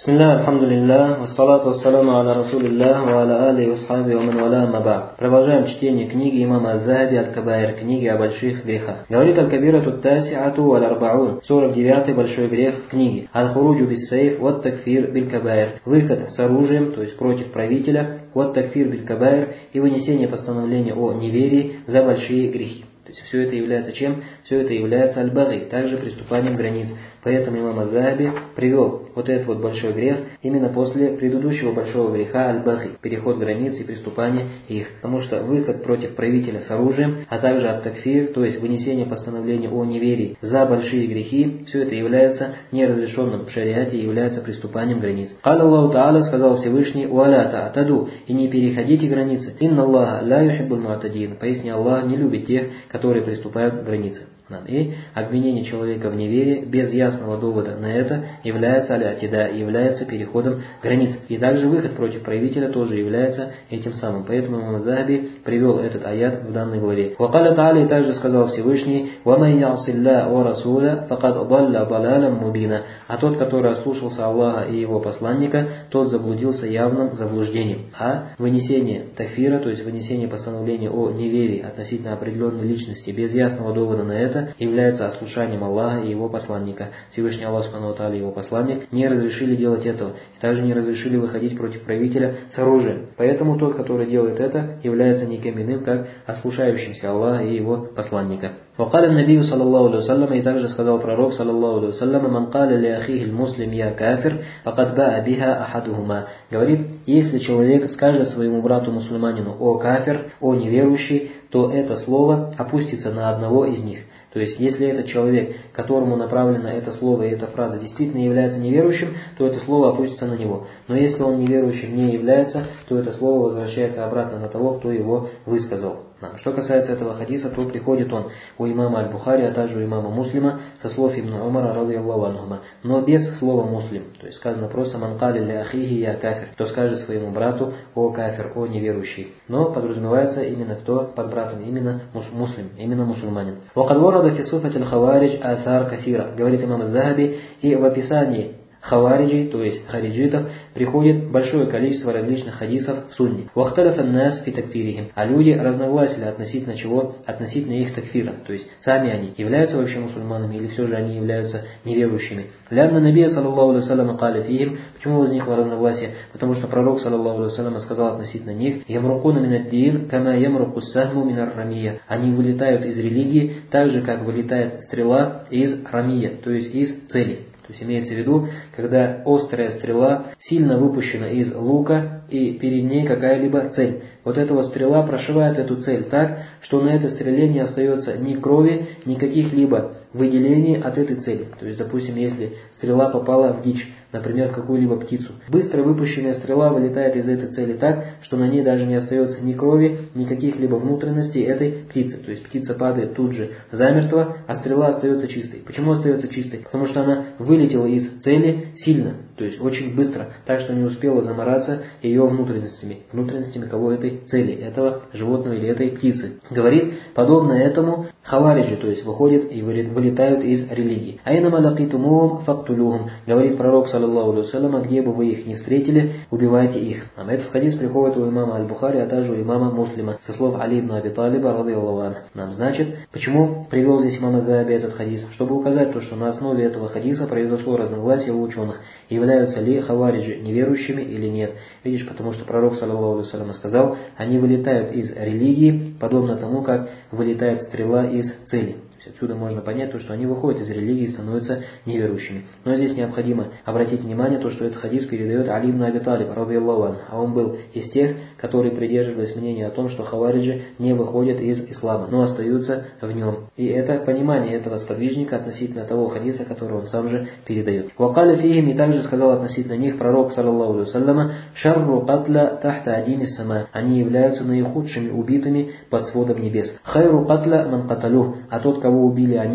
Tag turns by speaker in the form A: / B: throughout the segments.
A: Бисмилля, альхамдулилля, вассалату вассаламу аля расулилля, ва аля али васхаби ва ман валя ама ба'д. Продолжаем чтение книги имама Аз-Захаби «Аль-Кабаир», книги о больших грехах. Говорит Аль-Кабирату Тасиату валь-Арбаун, 49-й большой грех в книге. Аль-Хуруджу бис-Сайф ват такфир биль-Кабаир. Выход с оружием, то есть против правителя, ват такфир биль-Кабаир, и вынесение постановления о неверии за большие грехи. То есть все это является чем? Все это является аль-баги, также преступанием границ. Поэтому имам Аз-Захаби привел вот этот вот большой грех именно после предыдущего большого греха аль-баги, переход границ и преступание их. Потому что выход против правителя с оружием, а также ат-такфир, то есть вынесение постановления о неверии за большие грехи, все это является неразрешенным в шариате и является преступанием границ. Каля Аллаху Та'аля, сказал Всевышний, «Уаля та'атаду», и не переходите границы. «Инна Аллаха ла юхиббуль му'тадин», поясни, Аллах не любит тех, которые приступают к границе. И обвинение человека в неверии без ясного довода на это является аль-атида, является переходом границ. И также выход против правителя тоже является этим самым. Поэтому имам Аз-Захаби привел этот аят в данной главе. Вакаля Та'аля, и также сказал Всевышний, «Вамай я'силля ва расуля, факад далля далалям мубина». А тот, который ослушался Аллаха и его посланника, тот заблудился явным заблуждением. А вынесение такфира, то есть вынесение постановления о неверии относительно определенной личности без ясного довода на это, является ослушанием Аллаха и его посланника. Всевышний Аллах Субхану ва Тааля и его посланник не разрешили делать этого, и также не разрешили выходить против правителя с оружием. Поэтому тот, который делает это, является никем иным, как ослушающимся Аллаха и его посланника. Вакаля Набию саллаллаху алейхи вассалям, и также сказал пророк саллаллаху алейхи вассалям, «Ман каля ли ахихи муслим я кафир, факад баа биха ахадухума». Говорит, если человек скажет своему брату мусульманину «о кафир», «о неверующий», то это слово опустится на одного из них. То есть, если этот человек, которому направлено это слово и эта фраза, действительно является неверующим, то это слово опустится на него. Но если он неверующим не является, то это слово возвращается обратно на того, кто его высказал. Что касается этого хадиса, то приходит он у имама Аль-Бухари, а также у имама Муслима со слов Ибн Умара, радийаллаху анхума, но без слова муслим. То есть сказано просто «Ман кали ли ахихи я кафир», кто скажет своему брату «о кафир», «о неверующий». Но подразумевается именно кто под братом, именно муслим, именно мусульманин. «Вакад ворада фи суфати аль-хаваридж атар кафира», говорит имам Аз-Захаби, и в описании хавариджей, то есть хариджитов, приходит большое количество различных хадисов в сунне. «Вахталяф ан-нас фи такфирихим», а люди разногласили относительно чего? Относительно их такфира. То есть сами они являются вообще мусульманами или все же они являются неверующими. «Лянна набия саллаллаху алейхи вассалям каля фихим». Почему возникло разногласие? Потому что пророк саллаллаху алейхи вассалям сказал относительно них: «Ямрукуна минад-дин, кама ямруку сахму минар-рамия». Они вылетают из религии так же, как вылетает стрела из рамия, то есть из цели. То есть имеется в виду, когда острая стрела сильно выпущена из лука и перед ней какая-либо цель. Вот эта вот стрела прошивает эту цель так, что на этой стреле не остается ни крови, ни каких-либо выделений от этой цели. То есть, допустим, если стрела попала в дичь, например, в какую-либо птицу, быстро выпущенная стрела вылетает из этой цели так, что на ней даже не остается ни крови, ни каких-либо внутренностей этой птицы. То есть птица падает тут же замертво, а стрела остается чистой. Почему остается чистой? Потому что она вылетела из цели сильно, то есть очень быстро, так что не успела замораться ее внутренностями. Внутренностями кого? Этой цели, этого животного или этой птицы. Говорит, подобно этому хавариджи, то есть выходят и вылетают из религии. «Айнама лакитумухум фактулюхум», говорит пророк саллаллаху алейхи вассалям, где бы вы их не встретили, убивайте их. Этот хадис приходит у имама Аль-Бухари, а также у имама Муслима со слов Али ибн Аби Талиба, радийаллаху анху. Значит, почему привел здесь имам Аз-Захаби этот хадис? Чтобы указать то, что на основе этого хадиса произошло разногласие у ученых, являются ли хавариджи неверующими или нет. Видишь, потому что пророк саллаллаху алейхи вассалям сказал, они вылетают из религии, подобно тому, как вылетает стрела из цели. Отсюда можно понять то, что они выходят из религии и становятся неверующими. Но здесь необходимо обратить внимание то, что этот хадис передает Али ибн Аби Талиб, радийаллаху анху, а он был из тех, которые придерживались мнения о том, что хавариджи не выходят из ислама, но остаются в нем. И это понимание этого сподвижника относительно того хадиса, который он сам же передает. «Вакаля фихим», и также сказал относительно них пророк саллаллаху алейхи вассалям: «Шарру катля тахта адими сама». Они являются наихудшими убитыми под сводом небес. «Хайру катля ман каталюх», а тот, кого убили они,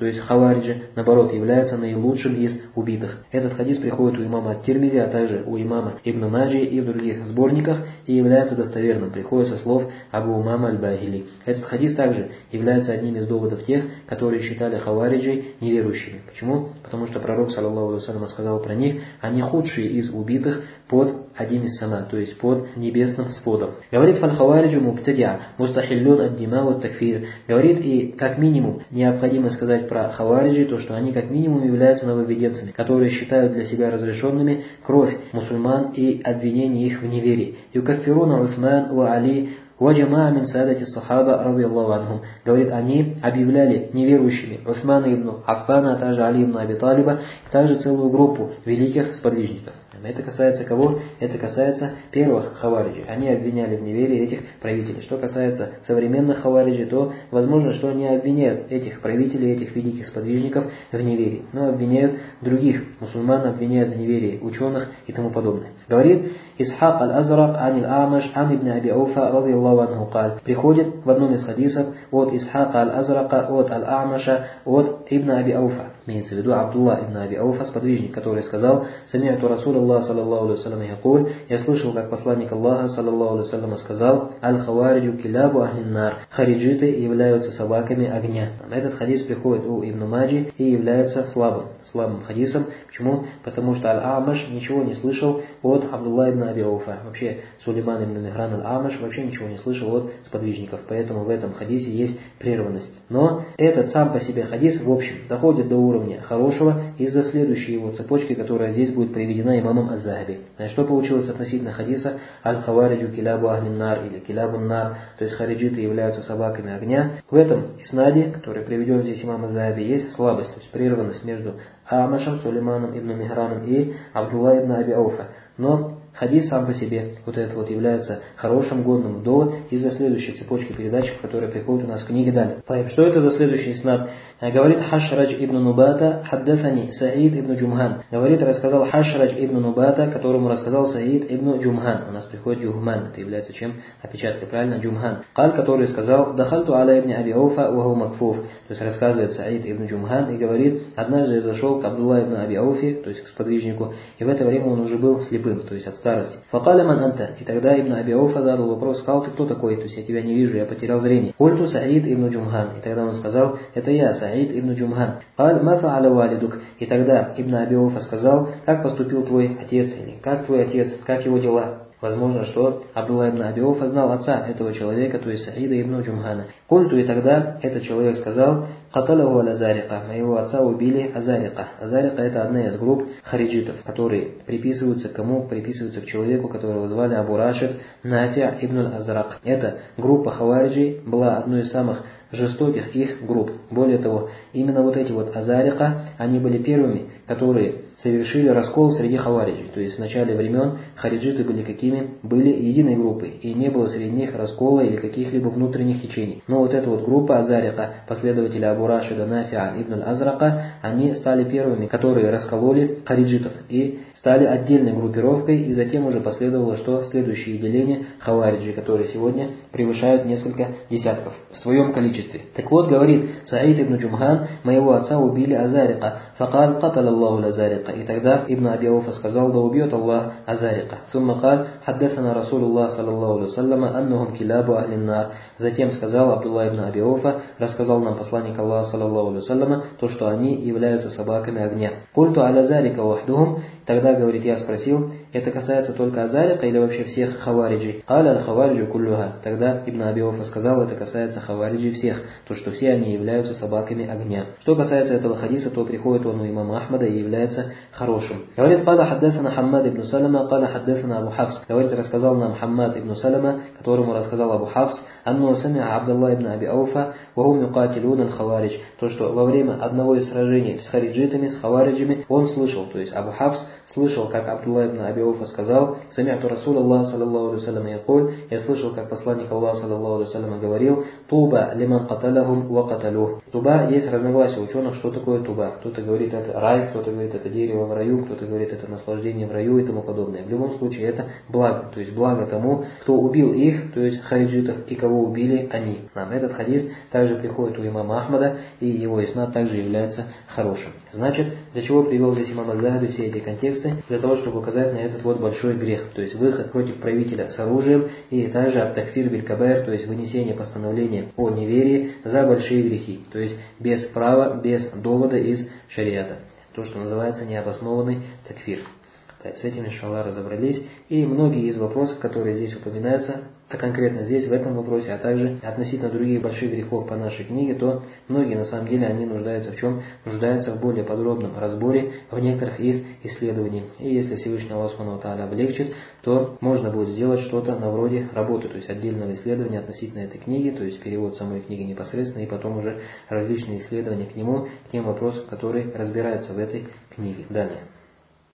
A: то есть хавариджи, наоборот, является наилучшим из убитых. Этот хадис приходит у имама Ат-Тирмизи, а также у имама Ибн Маджи и в других сборниках и является достоверным, приходит со слов Абу Умама Аль-Бахили. Этот хадис также является одним из доводов тех, которые считали хавариджей неверующими. Почему? Потому что пророк, саллаллаху алейхи ва саллям, сказал про них: они худшие из убитых под Адим ис-Сама, то есть под небесным сводом. Говорит: фаль-хавариджу мубтадиа, мустахиллюн ад-дима ва такфир. Говорит, и как минимум необходимо сказать про хавариджей то, что они как минимум являются нововведенцами, которые считают для себя разрешенными кровь мусульман и обвинение их в неверии. Юкаффируна Усман ва Али «Ваджама мин саадати сахаба ради Аллаху анхум». Говорит, они объявляли неверующими Усмана ибн Аффана, а также Али ибн Аби Талиба, также целую группу великих сподвижников. Это касается кого? Это касается первых хавариджей. Они обвиняли в неверии этих правителей. Что касается современных хавариджей, то возможно, что они обвиняют этих правителей, этих великих сподвижников в неверии. Но обвиняют других мусульман, обвиняют в неверии ученых и тому подобное. Говорит Исхак аль-Азрак ан аль-Амаш ан ибн Аби Ауфа ради Аллаху анху каль. Приходит в одном из хадисов от Исхака аль-Азрака, от аль-Амаша, от ибн Аби Ауфа. Имеется в виду Абдулла ибн Аби Ауфа, сподвижник, который сказал: «Сами'ту Расул Аллах, саллаллаху алейхи ва саллям, якуль». Я слышал, как посланник Аллаха, саллаллаху алейхи ва саллям, сказал: «Аль-хавариджу килябу ахлин-нар». Хариджиты являются собаками огня. Этот хадис приходит у Ибн Маджи и является слабым хадисом. Почему? Потому что Аль-Амаш ничего не слышал от Абдулла ибн Аби Ауфа. Вообще Сулейман ибн Михран Аль-Амаш вообще ничего не слышал от сподвижников. Поэтому в этом хадисе есть прерванность. Но этот сам по себе хадис, в общем, доходит до уровня хорошего из-за следующей его цепочки, которая здесь будет приведена имамом Аз-Захаби. Значит, что получилось относительно хадиса «Аль-хавариджу килябу ахлин-нар» или «килябун-нар», то есть хариджиты являются собаками огня. В этом иснаде, который приведен здесь имамом Аз-Захаби, есть слабость, то есть прерванность между Амашем, Сулейманом ибн Михраном и Абдулла ибн Аби Ауфа. Но хадис сам по себе, вот этот вот, является хорошим, годным довод из-за следующей цепочки передач, которая приходит у нас в книге далее. Что это за следующий иснад? Говорит Хашрадж ибн Нубата, хаддасани Саид ибн Джумхан. Говорит, рассказал Хашрадж ибн Нубата, которому рассказал Саид ибн Джумхан. У нас приходит Джухман, это является чем? Опечаткой, правильно? Джумхан. Каль, который сказал: «Дахальту аля ибн Аби Ауфа ваху макфуф». То есть рассказывает Саид ибн Джумхан и говорит: однажды я зашел к Абдулла ибн Аби Ауфи, то есть к сподвижнику, и в это время он уже был слепым, то есть от старости. Факаля ман анта. И тогда ибн Аби Ауфа задал вопрос, сказал: «Ты кто такой? То есть я тебя не вижу, я потерял зрение». Культу Саид ибн Джумхан. И тогда он сказал: «Это я, Саид ибн Джумхан». Каль ма фа'аля валидук. И тогда ибн Аби Ауфа сказал: «Как поступил твой отец?» Или «Как твой отец? Как его дела?» Возможно, что Абдулла ибн Аби Ауфа знал отца этого человека, то есть Саида ибн Джумхана. Культу, и тогда этот человек сказал: «Каталаху аль-Азарика». Моего отца убили Азарика. Азарика — это одна из групп хариджитов, которые приписываются к кому? Приписываются к человеку, которого звали Абу Рашид Нафи' ибн аль-Азрак. Эта группа хавариджей была одной из самых жестоких их групп. Более того, именно вот эти вот Азарика, они были первыми, которые совершили раскол среди хавариджей. То есть в начале времен хариджиты были какими? Были единой группой, и не было среди них раскола или каких-либо внутренних течений. Но вот эта вот группа Азарика, последователи Абу Рашида Нафи'а ибн аль-Азрака, они стали первыми, которые раскололи хариджитов и стали отдельной группировкой, и затем уже последовало что? Следующее деление хавариджей, которые сегодня превышают несколько десятков в своем количестве. Так вот, говорит Саид ибн Джумхан: «Моего отца убили Азарика». Факаль катал Аллаху Азарика. И тогда ибн Аби Ауфа сказал: «Да убьет Аллах Азарика». Сумма каль хаддасана Расулуллах саллаллаху алейхи ва саллям аннахум килябу ахлин-нар. Затем сказал Абдулла ибн Аби Ауфа, рассказал нам посланник Аллаха саллаллаху алейхи ва саллям, то, что они являются собаками огня. Культу аля зарика вахдухум. Тогда, говорит, я спросил: это касается только Азарика или вообще всех хавариджей? Аля аль-хавариджу куллюха. Тогда ибн Аби Ауфа сказал: это касается хавариджей всех, то, что все они являются собаками огня. Что касается этого хадиса, то приходит он у имама Ахмада и является хорошим. Говорит: «Каля хаддасана Хаммад ибн Салама, каля хаддасана Абу Хафс». Говорит, рассказал нам Хаммад ибн Салама, которому рассказал Абу Хафс: «Анну сами'а Абдулла ибн Аби Ауфа, вахум юкатилун аль-хаваридж». То, что во время одного из сражений с хариджитами, с хавариджами, он слышал, то есть Абу Хафс слышал, как Абдулла ибн Аби Ауфа сказал: «Сами'ту Расулаллах саллаллаху алейхи вассалям якуль», я слышал, как посланник Аллаха саллаллаху алейхи вассалям говорил: «Туба лиман каталахум ва каталух». Туба, есть разногласия ученых, что такое туба. Кто-то говорит, это рай, кто-то говорит, это дерево в раю, кто-то говорит, это наслаждение в раю и тому подобное. В любом случае, это благо, то есть благо тому, кто убил их, то есть хариджитов, и кого убили они. Этот хадис также приходит у имама Ахмада, и его иснад также является хорошим. Значит, для чего привел здесь имам Аз-Захаби все эти контексты? Для того, чтобы указать на этот вот большой грех, то есть выход против правителя с оружием, и также ат-такфир биль-кабаир, то есть вынесение постановления о неверии за большие грехи, то есть без права, без довода из шариата. То, что называется необоснованный такфир. Так, с этим, иншаллах, разобрались. И многие из вопросов, которые здесь упоминаются, а конкретно здесь, в этом вопросе, а также относительно других больших грехов по нашей книге, то многие, на самом деле, они нуждаются в чем? Нуждаются в более подробном разборе в некоторых из исследований. И если Всевышний Аллах Субхану ва Тааля облегчит, то можно будет сделать что-то на вроде работы, то есть отдельного исследования относительно этой книги, то есть перевод самой книги непосредственно, и потом уже различные исследования к нему, к тем вопросам, которые разбираются в этой книге. Далее.